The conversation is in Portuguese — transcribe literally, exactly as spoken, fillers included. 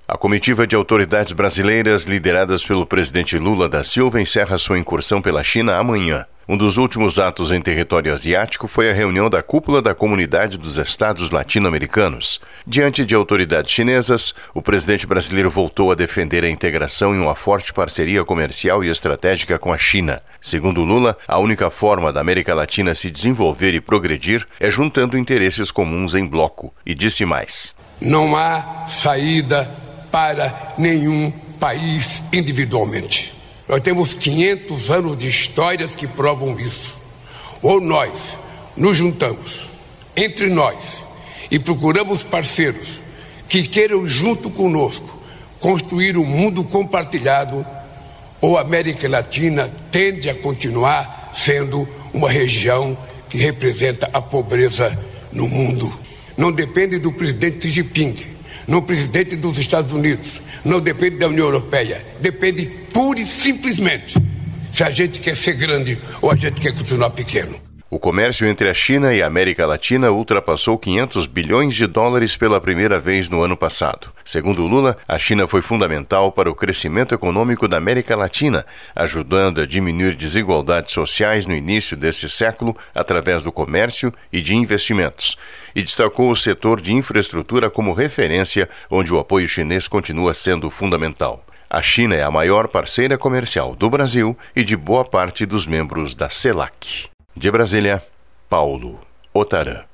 A comitiva de autoridades brasileiras, lideradas pelo presidente Lula da Silva, encerra sua incursão pela China amanhã. Um dos últimos atos em território asiático foi a reunião da cúpula da Comunidade dos Estados Latino-Americanos. Diante de autoridades chinesas, o presidente brasileiro voltou a defender a integração em uma forte parceria comercial e estratégica com a China. Segundo Lula, a única forma da América Latina se desenvolver e progredir é juntando interesses comuns em bloco. E disse mais: não há saída para nenhum país individualmente. Nós temos quinhentos anos de histórias que provam isso. Ou nós nos juntamos entre nós e procuramos parceiros que queiram junto conosco construir um mundo compartilhado, ou a América Latina tende a continuar sendo uma região que representa a pobreza no mundo. Não depende do presidente Xi Jinping, não presidente dos Estados Unidos, não depende da União Europeia, depende pura e simplesmente se a gente quer ser grande ou a gente quer continuar pequeno. O comércio entre a China e a América Latina ultrapassou quinhentos bilhões de dólares pela primeira vez no ano passado. Segundo Lula, a China foi fundamental para o crescimento econômico da América Latina, ajudando a diminuir desigualdades sociais no início deste século através do comércio e de investimentos. E destacou o setor de infraestrutura como referência, onde o apoio chinês continua sendo fundamental. A China é a maior parceira comercial do Brasil e de boa parte dos membros da CELAC. De Brasília, Paulo Otarã.